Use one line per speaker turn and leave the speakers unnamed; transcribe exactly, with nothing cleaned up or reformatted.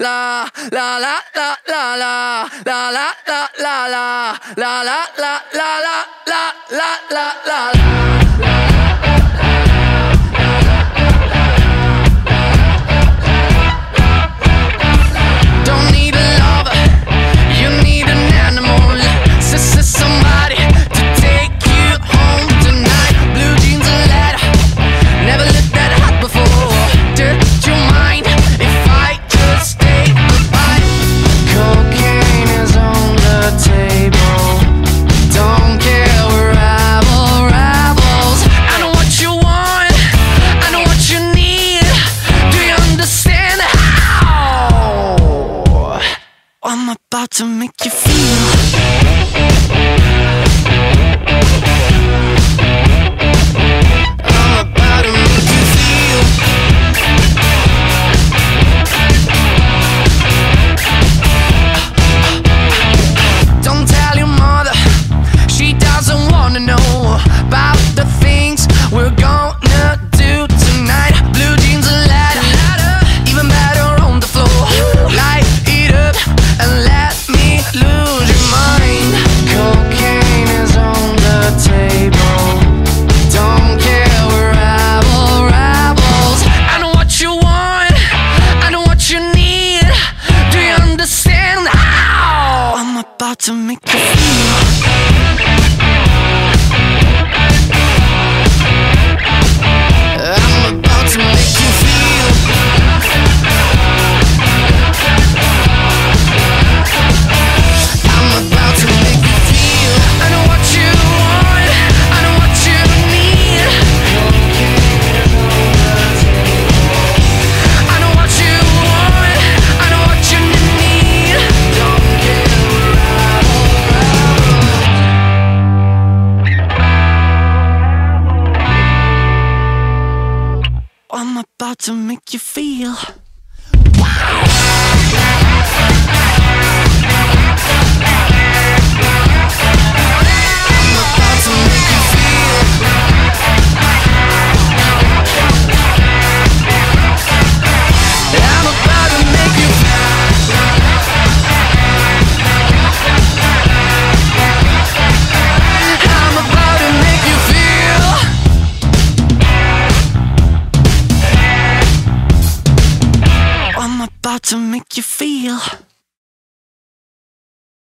la la la la la la la la la la la la la la la la la la la la. I'm about to make you feel. I'm about to make you feel. Don't tell your mother, she doesn't wanna know about the things we're gonna do tonight. Blue jeans and ladder, even better on the floor. Light it up and let me lose your mind. Cocaine is on the table. Don't care, we're rebel, rebels. I know what you want, I know what you need. Do you understand how I'm about to make you feel? I'm about to make you feel. I'm about to make you feel. I know what you want, I know what you need. I know what you want, I know what you need. Don't get around. I'm about to make you feel. I'm about to make you feel.